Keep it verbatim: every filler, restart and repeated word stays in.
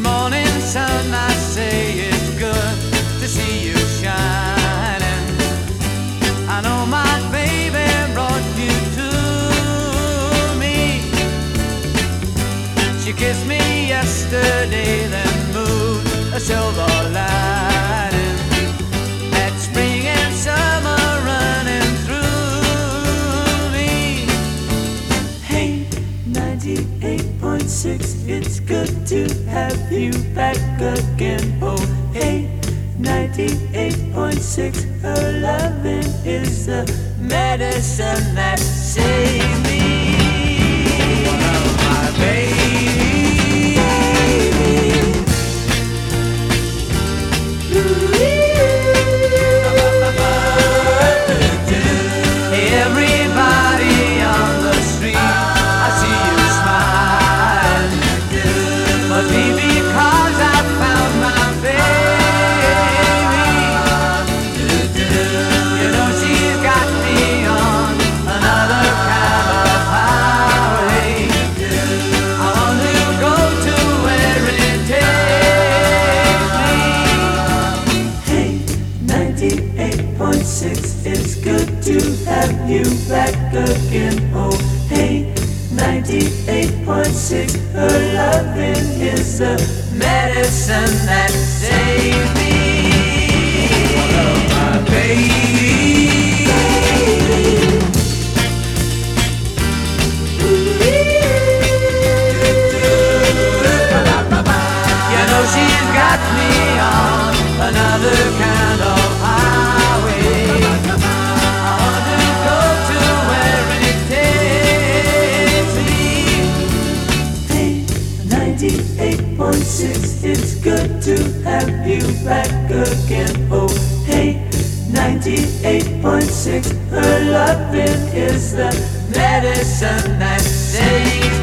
Good morning, sun, I say it's good to see you shining. I know my baby brought you to me. She kissed me yesterday, then moved a silver lining. That spring and summer running through me. Hey, ninety-eight point six, it's good to have you back again. Oh, hey, ninety-eight point six, her loving is the medicine that saves me. Oh, my baby. Everybody on the street, I see you smile. Must be because I found my baby. You know she's got me on another kind of highway. I want to go to where it takes me. Hey, ninety-eight point six, it's good to have you back again. Oh, hey, ninety-eight point six, her loving is the medicine that saves me. Oh, my baby. You know she's got me on another kind of highway. I want to go to where it takes me. Hey, ninety-eight point six, it's good to have you back again. Oh, hey, ninety-eight point six, her loving is the medicine that saves me.